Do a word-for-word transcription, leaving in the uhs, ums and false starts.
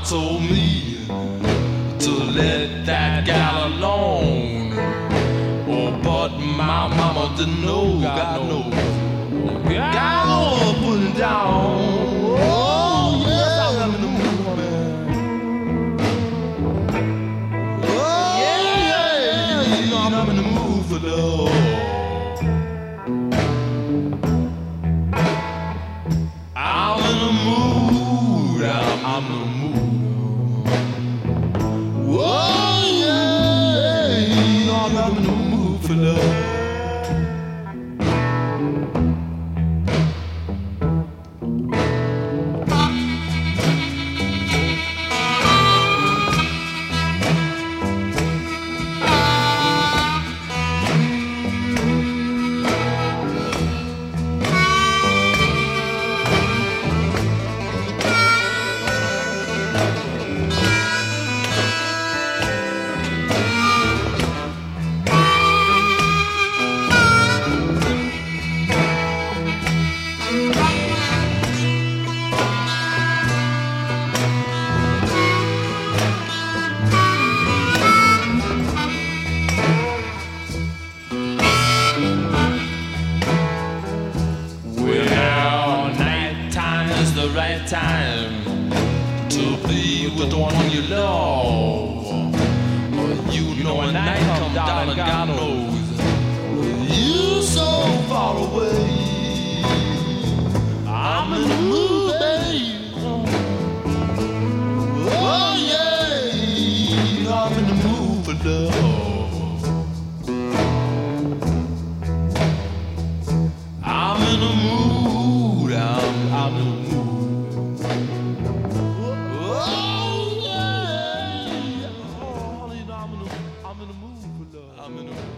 told me to let that gal alone. Oh, but my mama didn't know, God knows. Gal putting down. Oh, yes, I'm in the mood, man. Oh, yeah, yeah, you know I'm in the mood for love. I'm in the mood, I'm, I'm in the mood. Oh yeah, you know I'm, I'm in the mood for love. The right time to be with the one you love. You know when night comes down and God knows you so far away. I'm in the mood, babe. Oh yeah, I'm in the mood for love. I'm in the mood. I'm, I'm in the mood. I'm in the mood for love. I'm in the mood.